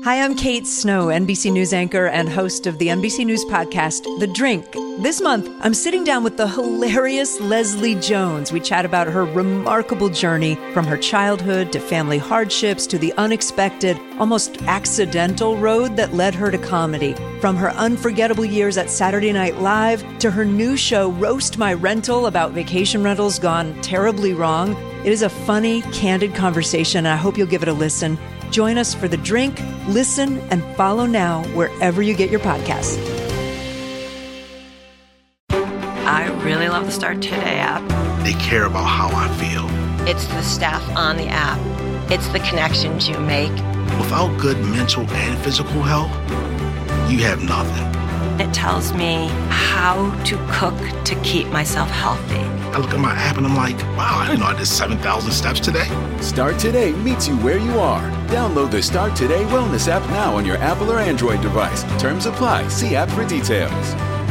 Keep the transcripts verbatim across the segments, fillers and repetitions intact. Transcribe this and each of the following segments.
Hi, I'm Kate Snow, N B C News anchor and host of the N B C News podcast, The Drink. This month, I'm sitting down with the hilarious Leslie Jones. We chat about her remarkable journey from her childhood to family hardships to the unexpected, almost accidental road that led her to comedy. From her unforgettable years at Saturday Night Live to her new show, Roast My Rental, about vacation rentals gone terribly wrong. It is a funny, candid conversation, and I hope you'll give it a listen. Join us for The Drink. Listen and follow now wherever you get your podcasts. I really love the Start Today app. They care about how I feel. It's the staff on the app. It's the connections you make. Without good mental and physical health, you have nothing. It tells me how to cook to keep myself healthy. I look at my app and I'm like, wow, I didn't know I did seven thousand steps today. Start Today meets you where you are. Download the Start Today Wellness app now on your Apple or Android device. Terms apply. See app for details.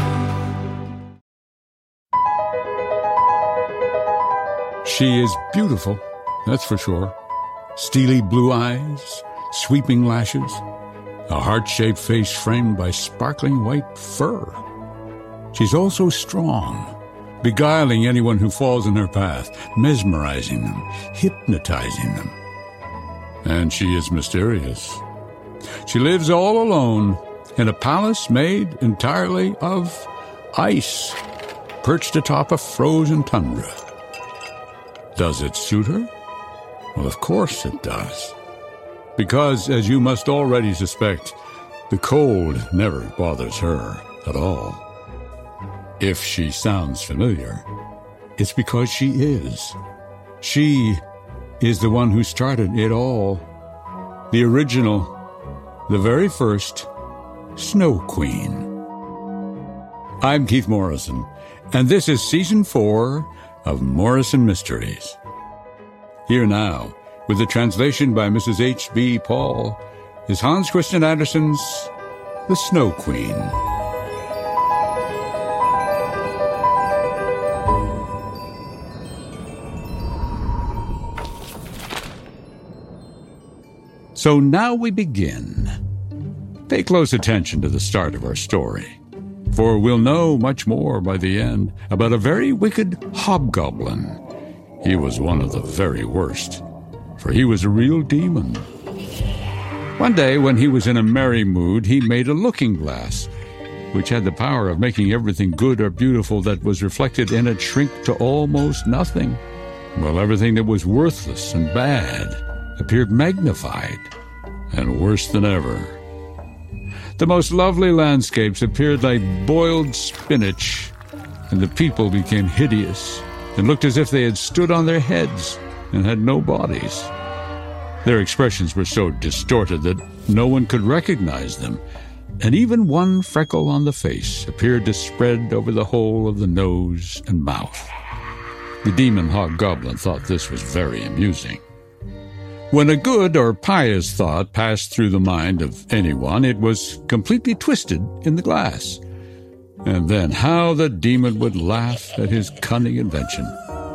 She is beautiful, that's for sure. Steely blue eyes, sweeping lashes, a heart-shaped face framed by sparkling white fur. She's also strong, beguiling anyone who falls in her path, mesmerizing them, hypnotizing them. And she is mysterious. She lives all alone in a palace made entirely of ice, perched atop a frozen tundra. Does it suit her? Well, of course it does. Because, as you must already suspect, the cold never bothers her at all. If she sounds familiar, it's because she is. She is the one who started it all. The original, the very first Snow Queen. I'm Keith Morrison, and this is Season four of Morrison Mysteries. Here now, with the translation by Missus H B Paul, is Hans Christian Andersen's The Snow Queen. So now we begin. Pay close attention to the start of our story, for we'll know much more by the end about a very wicked hobgoblin. He was one of the very worst, for he was a real demon. One day, when he was in a merry mood, he made a looking-glass, which had the power of making everything good or beautiful that was reflected in it shrink to almost nothing, while everything that was worthless and bad appeared magnified and worse than ever. The most lovely landscapes appeared like boiled spinach, and the people became hideous and looked as if they had stood on their heads and had no bodies. Their expressions were so distorted that no one could recognize them, and even one freckle on the face appeared to spread over the whole of the nose and mouth. The demon hobgoblin thought this was very amusing. When a good or pious thought passed through the mind of anyone, it was completely twisted in the glass. And then how the demon would laugh at his cunning invention.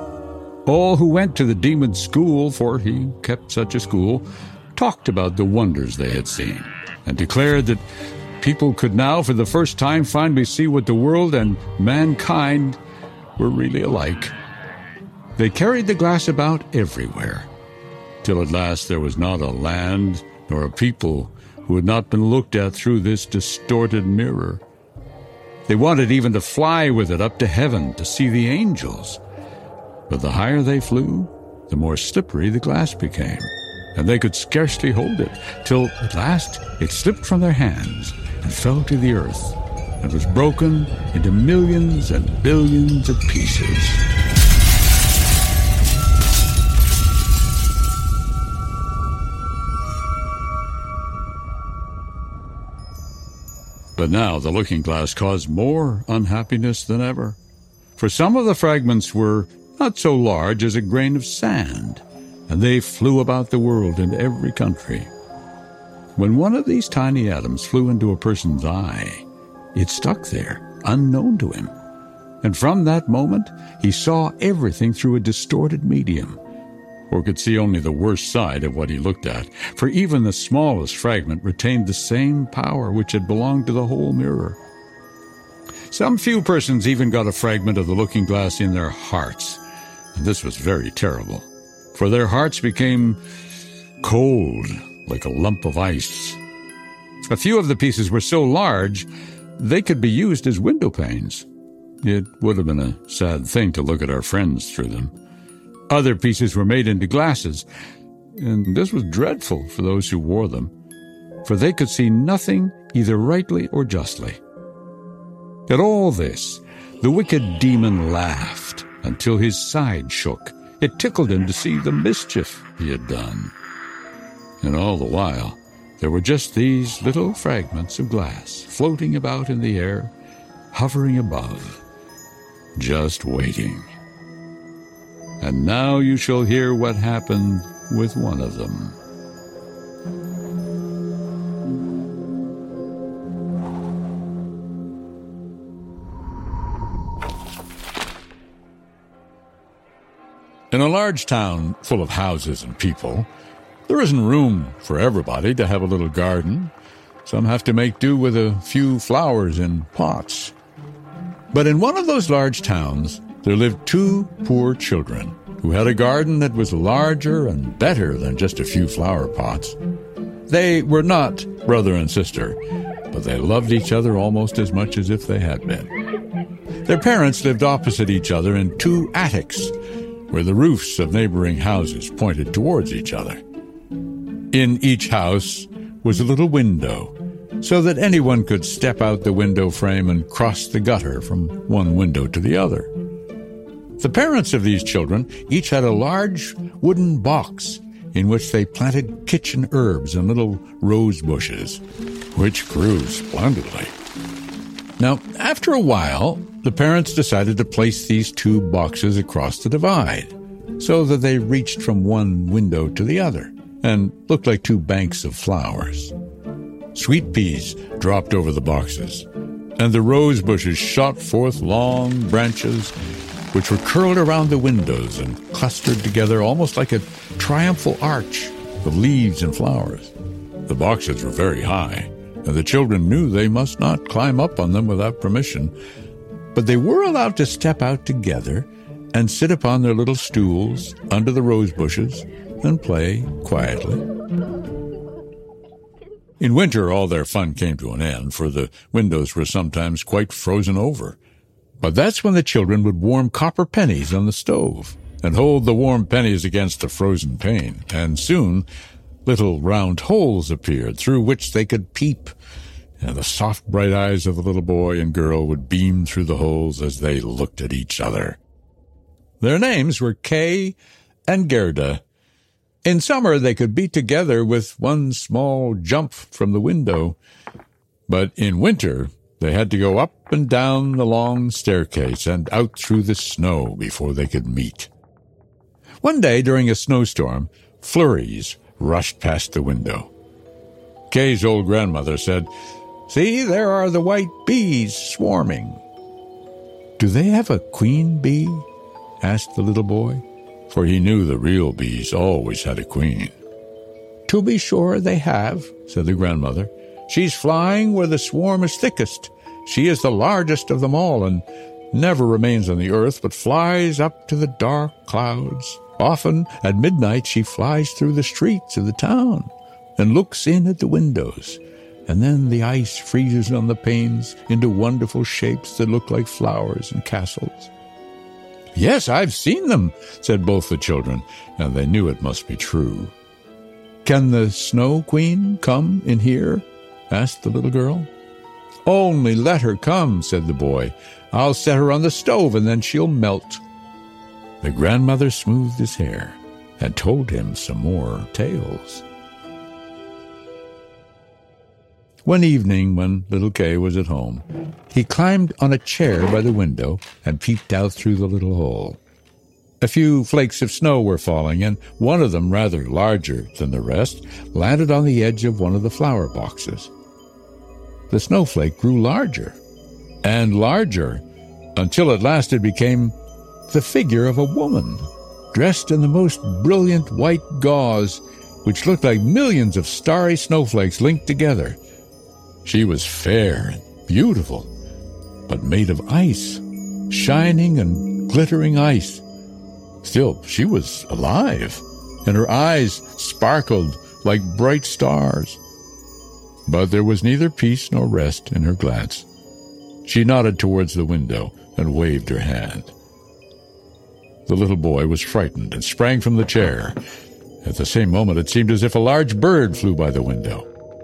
All who went to the demon's school, for he kept such a school, talked about the wonders they had seen, and declared that people could now for the first time finally see what the world and mankind were really alike. They carried the glass about everywhere, till at last there was not a land nor a people who had not been looked at through this distorted mirror. They wanted even to fly with it up to heaven to see the angels. But the higher they flew, the more slippery the glass became, and they could scarcely hold it, till at last it slipped from their hands and fell to the earth, and was broken into millions and billions of pieces. But now the looking-glass caused more unhappiness than ever, for some of the fragments were not so large as a grain of sand, and they flew about the world in every country. When one of these tiny atoms flew into a person's eye, it stuck there, unknown to him, and from that moment he saw everything through a distorted medium, or could see only the worst side of what he looked at, for even the smallest fragment retained the same power which had belonged to the whole mirror. Some few persons even got a fragment of the looking-glass in their hearts, and this was very terrible, for their hearts became cold like a lump of ice. A few of the pieces were so large they could be used as window panes. It would have been a sad thing to look at our friends through them. Other pieces were made into glasses, and this was dreadful for those who wore them, for they could see nothing either rightly or justly. At all this, the wicked demon laughed until his side shook. It tickled him to see the mischief he had done. And all the while, there were just these little fragments of glass floating about in the air, hovering above, just waiting. And now you shall hear what happened with one of them. In a large town full of houses and people, there isn't room for everybody to have a little garden. Some have to make do with a few flowers in pots. But in one of those large towns, there lived two poor children who had a garden that was larger and better than just a few flower pots. They were not brother and sister, but they loved each other almost as much as if they had been. Their parents lived opposite each other in two attics, where the roofs of neighboring houses pointed towards each other. In each house was a little window, so that anyone could step out the window frame and cross the gutter from one window to the other. The parents of these children each had a large wooden box in which they planted kitchen herbs and little rose bushes, which grew splendidly. Now, after a while, the parents decided to place these two boxes across the divide, so that they reached from one window to the other, and looked like two banks of flowers. Sweet peas dropped over the boxes, and the rose bushes shot forth long branches which were curled around the windows and clustered together almost like a triumphal arch of leaves and flowers. The boxes were very high, and the children knew they must not climb up on them without permission, but they were allowed to step out together and sit upon their little stools under the rose bushes and play quietly. In winter, all their fun came to an end, for the windows were sometimes quite frozen over. But that's when the children would warm copper pennies on the stove and hold the warm pennies against the frozen pane, and soon little round holes appeared through which they could peep, and the soft bright eyes of the little boy and girl would beam through the holes as they looked at each other. Their names were Kay and Gerda. In summer they could be together with one small jump from the window, but in winter they had to go up and down the long staircase and out through the snow before they could meet. One day during a snowstorm, flurries rushed past the window. Kay's old grandmother said, "See, there are the white bees swarming." "Do they have a queen bee?" asked the little boy, for he knew the real bees always had a queen. "To be sure they have," said the grandmother. "She's flying where the swarm is thickest. She is the largest of them all, and never remains on the earth, but flies up to the dark clouds. Often at midnight she flies through the streets of the town and looks in at the windows, and then the ice freezes on the panes into wonderful shapes that look like flowers and castles." "Yes, I've seen them," said both the children, and they knew it must be true. "Can the Snow Queen come in here?" asked the little girl. "Only let her come," said the boy. "I'll set her on the stove, and then she'll melt." The grandmother smoothed his hair and told him some more tales. One evening, when little Kay was at home, he climbed on a chair by the window and peeped out through the little hole. A few flakes of snow were falling, and one of them, rather larger than the rest, landed on the edge of one of the flower boxes. The snowflake grew larger and larger, until at last it became the figure of a woman, dressed in the most brilliant white gauze, which looked like millions of starry snowflakes linked together. She was fair and beautiful, but made of ice, shining and glittering ice. Still, she was alive, and her eyes sparkled like bright stars. But there was neither peace nor rest in her glance. She nodded towards the window and waved her hand. The little boy was frightened and sprang from the chair. At the same moment, it seemed as if a large bird flew by the window.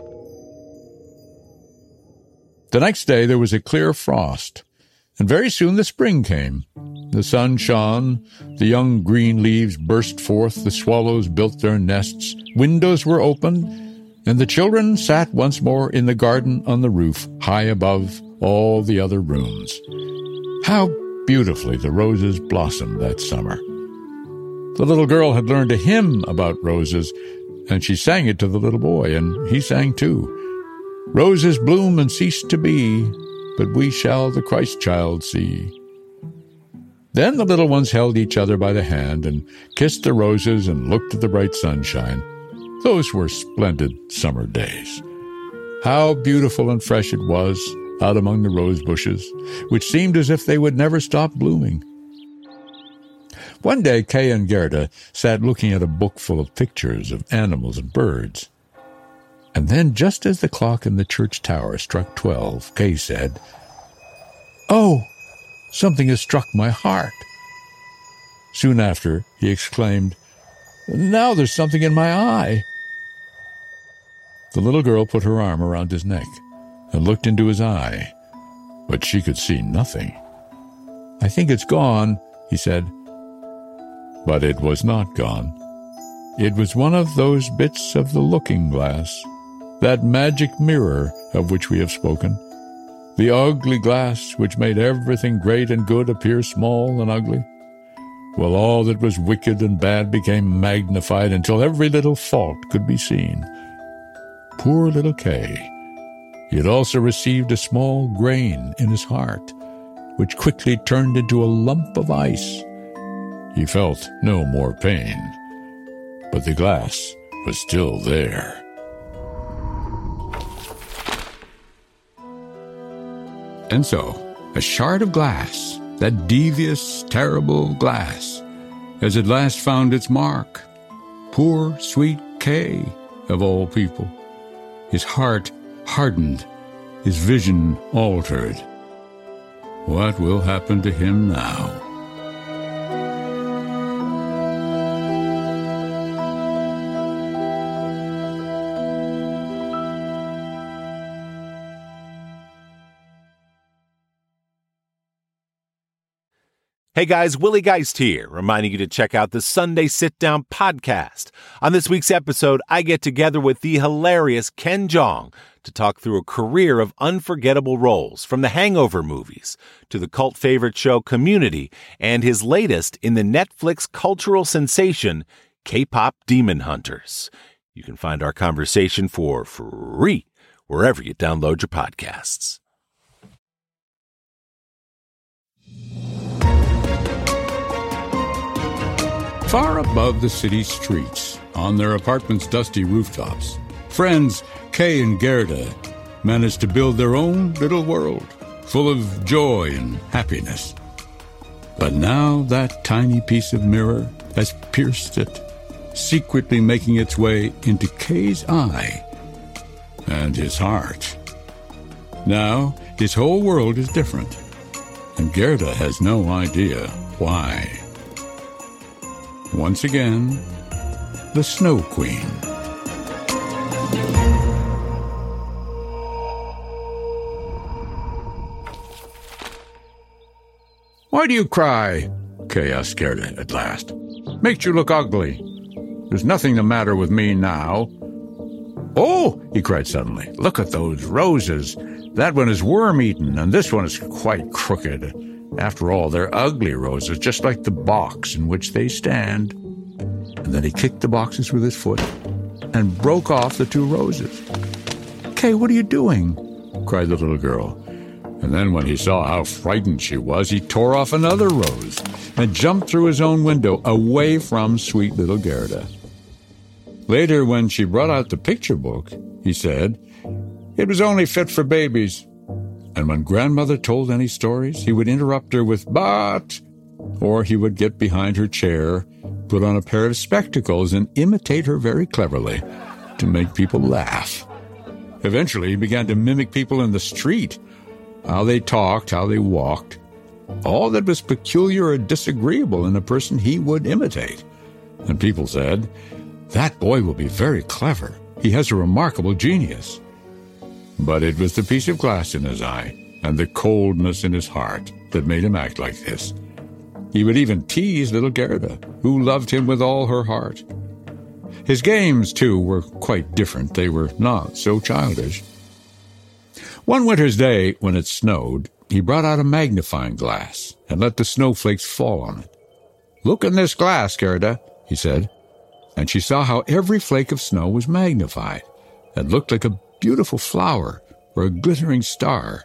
The next day there was a clear frost, and very soon the spring came. The sun shone, the young green leaves burst forth, the swallows built their nests, windows were opened, and the children sat once more in the garden on the roof, high above all the other rooms. How beautifully the roses blossomed that summer. The little girl had learned a hymn about roses, and she sang it to the little boy, and he sang too. Roses bloom and cease to be, but we shall the Christ child see. Then the little ones held each other by the hand and kissed the roses and looked at the bright sunshine. Those were splendid summer days. How beautiful and fresh it was out among the rose bushes, which seemed as if they would never stop blooming. One day Kay and Gerda sat looking at a book full of pictures of animals and birds. And then, just as the clock in the church tower struck twelve, Kay said, "Oh, something has struck my heart." Soon after, he exclaimed, "Now there's something in my eye." The little girl put her arm around his neck and looked into his eye, but she could see nothing. "I think it's gone," he said. But it was not gone. It was one of those bits of the looking-glass, that magic mirror of which we have spoken, the ugly glass which made everything great and good appear small and ugly. Well, all that was wicked and bad became magnified until every little fault could be seen. Poor little Kay. He had also received a small grain in his heart, which quickly turned into a lump of ice. He felt no more pain, but the glass was still there. And so, a shard of glass, that devious, terrible glass, has at last found its mark. Poor, sweet Kay, of all people. His heart hardened, his vision altered. What will happen to him now? Hey guys, Willie Geist here, reminding you to check out the Sunday Sit Down podcast. On this week's episode, I get together with the hilarious Ken Jeong to talk through a career of unforgettable roles, from the Hangover movies to the cult favorite show Community and his latest in the Netflix cultural sensation, K-pop Demon Hunters. You can find our conversation for free wherever you download your podcasts. Far above the city streets, on their apartment's dusty rooftops, friends Kay and Gerda managed to build their own little world, full of joy and happiness. But now that tiny piece of mirror has pierced it, secretly making its way into Kay's eye and his heart. Now his whole world is different, and Gerda has no idea why. Once again, the Snow Queen. "Why do you cry?" Kay asked Gerda at last. "Makes you look ugly. There's nothing the matter with me now." "Oh," he cried suddenly, "look at those roses. That one is worm-eaten, and this one is quite crooked. After all, they're ugly roses, just like the box in which they stand." And then he kicked the boxes with his foot and broke off the two roses. "Kay, what are you doing?" cried the little girl. And then when he saw how frightened she was, he tore off another rose and jumped through his own window away from sweet little Gerda. Later, when she brought out the picture book, he said, "It was only fit for babies." And when grandmother told any stories, he would interrupt her with, "But," or he would get behind her chair, put on a pair of spectacles, and imitate her very cleverly to make people laugh. Eventually, he began to mimic people in the street, how they talked, how they walked, all that was peculiar or disagreeable in a person he would imitate. And people said, "That boy will be very clever. He has a remarkable genius." But it was the piece of glass in his eye and the coldness in his heart that made him act like this. He would even tease little Gerda, who loved him with all her heart. His games, too, were quite different. They were not so childish. One winter's day, when it snowed, he brought out a magnifying glass and let the snowflakes fall on it. "Look in this glass, Gerda," he said, and she saw how every flake of snow was magnified and looked like a beautiful flower or a glittering star.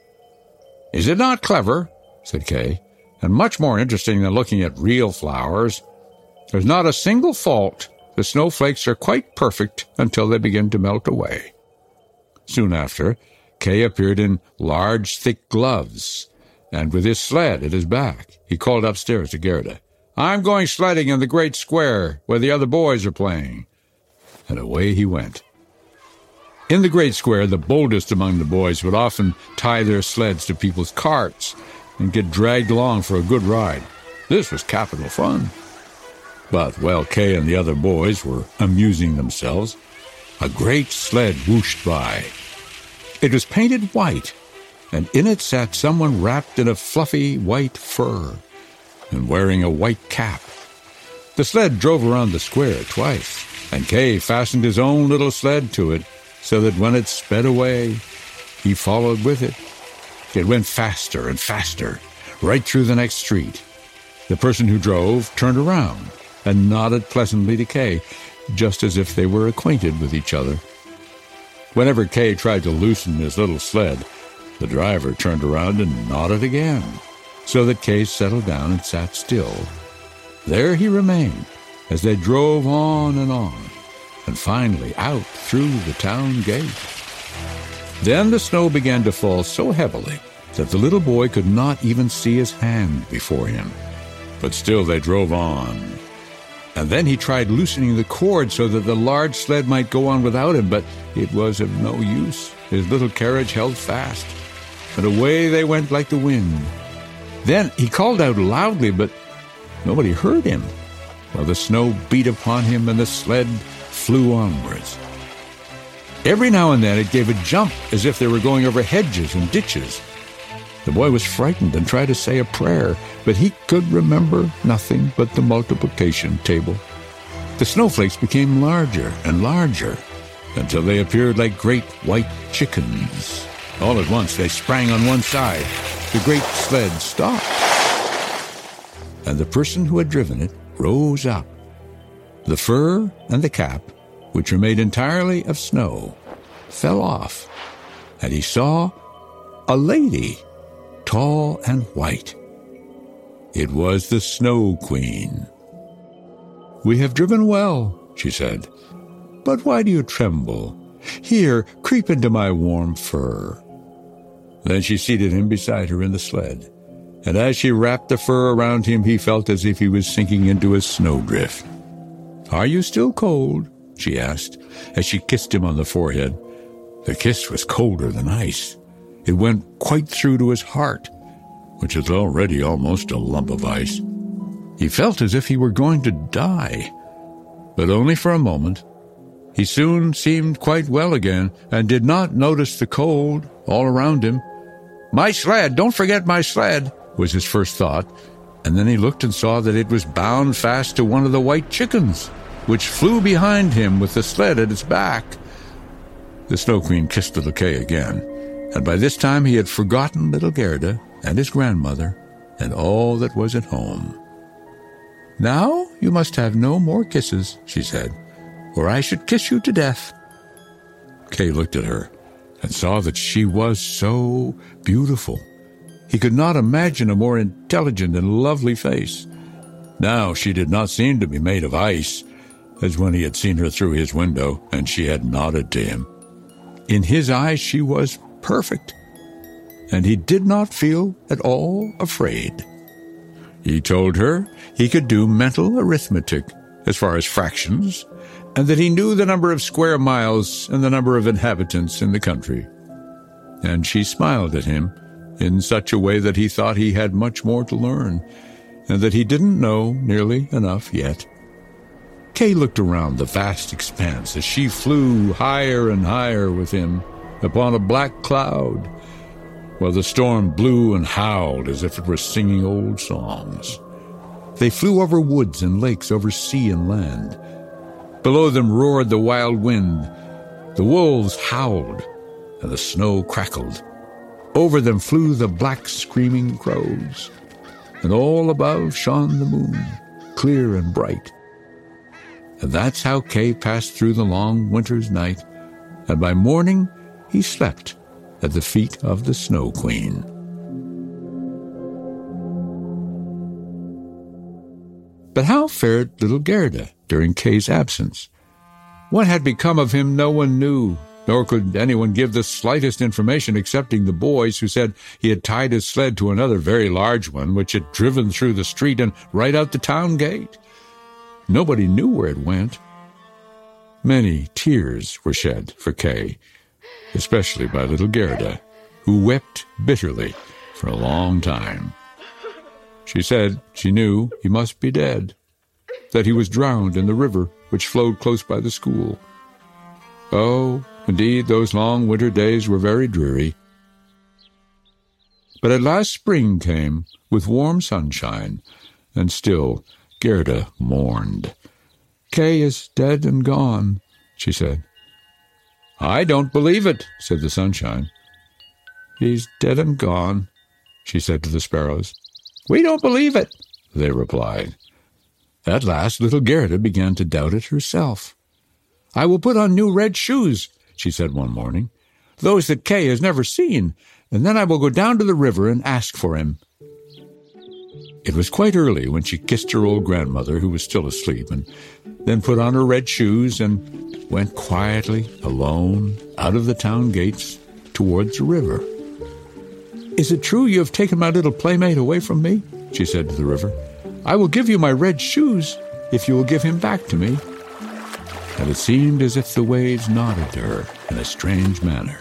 "Is it not clever?" said Kay, "and much more interesting than looking at real flowers? There's not a single fault. The snowflakes are quite perfect until they begin to melt away." Soon after, Kay appeared in large, thick gloves, and with his sled at his back. He called upstairs to Gerda, "I'm going sledding in the great square where the other boys are playing." And away he went. In the great square, the boldest among the boys would often tie their sleds to people's carts and get dragged along for a good ride. This was capital fun. But while Kay and the other boys were amusing themselves, a great sled whooshed by. It was painted white, and in it sat someone wrapped in a fluffy white fur and wearing a white cap. The sled drove around the square twice, and Kay fastened his own little sled to it so that when it sped away, he followed with it. It went faster and faster, right through the next street. The person who drove turned around and nodded pleasantly to Kay, just as if they were acquainted with each other. Whenever Kay tried to loosen his little sled, the driver turned around and nodded again, so that Kay settled down and sat still. There he remained as they drove on and on, and finally out through the town gate. Then the snow began to fall so heavily that the little boy could not even see his hand before him. But still they drove on. And then he tried loosening the cord so that the large sled might go on without him, but it was of no use. His little carriage held fast, and away they went like the wind. Then he called out loudly, but nobody heard him, while the snow beat upon him and the sled flew onwards. Every now and then it gave a jump as if they were going over hedges and ditches. The boy was frightened and tried to say a prayer, but he could remember nothing but the multiplication table. The snowflakes became larger and larger until they appeared like great white chickens. All at once they sprang on one side. The great sled stopped, and the person who had driven it rose up. The fur and the cap, which were made entirely of snow, fell off, and he saw a lady, tall and white. It was the Snow Queen. "We have driven well," she said, "but why do you tremble? Here, creep into my warm fur." Then she seated him beside her in the sled, and as she wrapped the fur around him, he felt as if he was sinking into a snowdrift. "Are you still cold?" she asked, as she kissed him on the forehead. The kiss was colder than ice. It went quite through to his heart, which was already almost a lump of ice. He felt as if he were going to die, but only for a moment. He soon seemed quite well again, and did not notice the cold all around him. "My sled! Don't forget my sled!" was his first thought, and then he looked and saw that it was bound fast to one of the white chickens, which flew behind him with the sled at its back. The Snow Queen kissed little Kay again, and by this time he had forgotten little Gerda and his grandmother and all that was at home. "Now you must have no more kisses," she said, "or I should kiss you to death." Kay looked at her and saw that she was so beautiful. He could not imagine a more intelligent and lovely face. Now she did not seem to be made of ice, as when he had seen her through his window and she had nodded to him. In his eyes she was perfect, and he did not feel at all afraid. He told her he could do mental arithmetic as far as fractions, and that he knew the number of square miles and the number of inhabitants in the country. And she smiled at him in such a way that he thought he had much more to learn, and that he didn't know nearly enough yet. Kay looked around the vast expanse as she flew higher and higher with him upon a black cloud, while the storm blew and howled as if it were singing old songs. They flew over woods and lakes, over sea and land. Below them roared the wild wind. The wolves howled, and the snow crackled. Over them flew the black screaming crows, and all above shone the moon, clear and bright. And that's how Kay passed through the long winter's night, and by morning he slept at the feet of the Snow Queen. But how fared little Gerda during Kay's absence? What had become of him no one knew, nor could anyone give the slightest information excepting the boys, who said he had tied his sled to another very large one, which had driven through the street and right out the town gate. Nobody knew where it went. Many tears were shed for Kay, especially by little Gerda, who wept bitterly for a long time. She said she knew he must be dead, that he was drowned in the river which flowed close by the school. Oh, indeed, those long winter days were very dreary. But at last spring came, with warm sunshine, and still Gerda mourned. "Kay is dead and gone," she said. "I don't believe it," said the sunshine. "He's dead and gone," she said to the sparrows. "We don't believe it," they replied. At last little Gerda began to doubt it herself. "I will put on new red shoes," she said one morning, "those that Kay has never seen, and then I will go down to the river and ask for him." It was quite early when she kissed her old grandmother, who was still asleep, and then put on her red shoes and went quietly, alone, out of the town gates towards the river. "Is it true you have taken my little playmate away from me?" she said to the river. "I will give you my red shoes if you will give him back to me." And it seemed as if the waves nodded to her in a strange manner.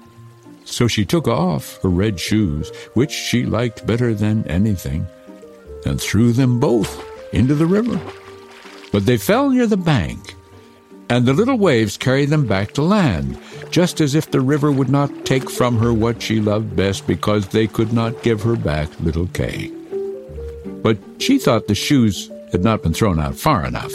So she took off her red shoes, which she liked better than anything, and threw them both into the river. But they fell near the bank, and the little waves carried them back to land, just as if the river would not take from her what she loved best, because they could not give her back little Kay. But she thought the shoes had not been thrown out far enough,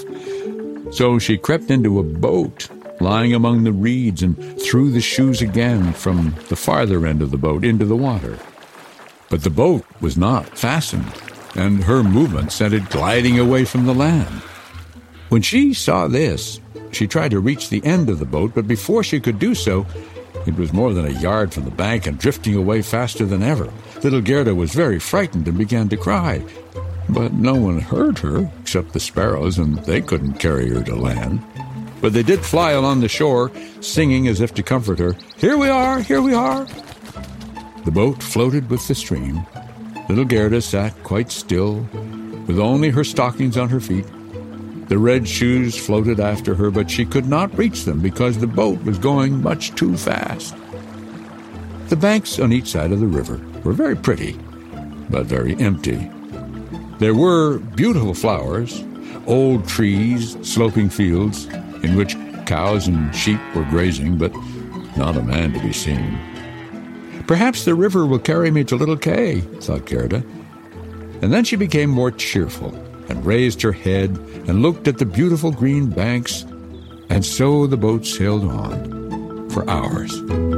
so she crept into a boat lying among the reeds and threw the shoes again from the farther end of the boat into the water. But the boat was not fastened, and her movement sent it gliding away from the land. When she saw this, she tried to reach the end of the boat, but before she could do so, it was more than a yard from the bank and drifting away faster than ever. Little Gerda was very frightened and began to cry. But no one heard her except the sparrows, and they couldn't carry her to land. But they did fly along the shore, singing as if to comfort her, "Here we are, here we are." The boat floated with the stream. Little Gerda sat quite still, with only her stockings on her feet. The red shoes floated after her, but she could not reach them because the boat was going much too fast. The banks on each side of the river were very pretty, but very empty. There were beautiful flowers, old trees, sloping fields, in which cows and sheep were grazing, but not a man to be seen. "Perhaps the river will carry me to little Kay," thought Gerda. And then she became more cheerful, and raised her head, and looked at the beautiful green banks, and so the boat sailed on for hours.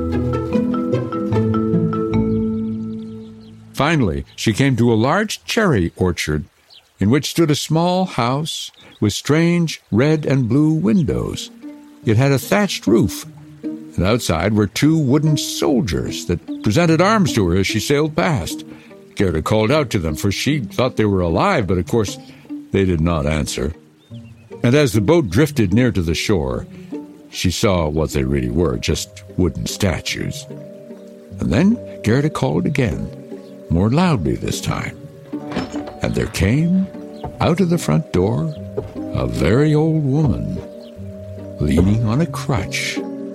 Finally, she came to a large cherry orchard, in which stood a small house with strange red and blue windows. It had a thatched roof, and outside were two wooden soldiers that presented arms to her as she sailed past. Gerda called out to them, for she thought they were alive, but of course They did not answer. And as the boat drifted near to the shore, she saw what they really were, just wooden statues. And then Gerda called again, more loudly this time. And there came, out of the front door, a very old woman, leaning on a crutch.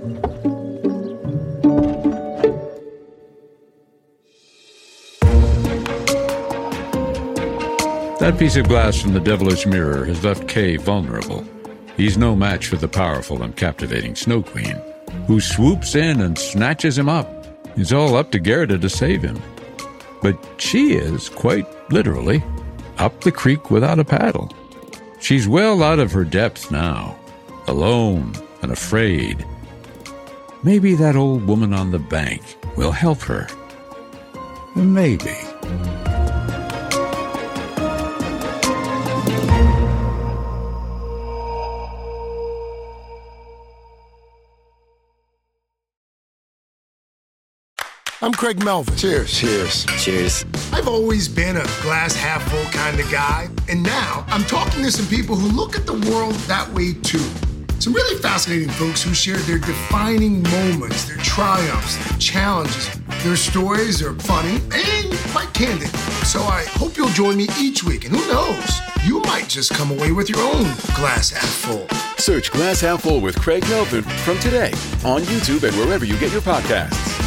That piece of glass from the Devilish Mirror has left Kay vulnerable. He's no match for the powerful and captivating Snow Queen, who swoops in and snatches him up. It's all up to Gerda to save him. But she is, quite literally, up the creek without a paddle. She's well out of her depth now, alone and afraid. Maybe that old woman on the bank will help her. Maybe. I'm Craig Melvin. Cheers. Cheers. Cheers. I've always been a glass half full kind of guy, and now I'm talking to some people who look at the world that way too. Some really fascinating folks who share their defining moments, their triumphs, their challenges. Their stories are funny and quite candid. So I hope you'll join me each week, and who knows, you might just come away with your own glass half full. Search Glass Half Full with Craig Melvin from today on YouTube and wherever you get your podcasts.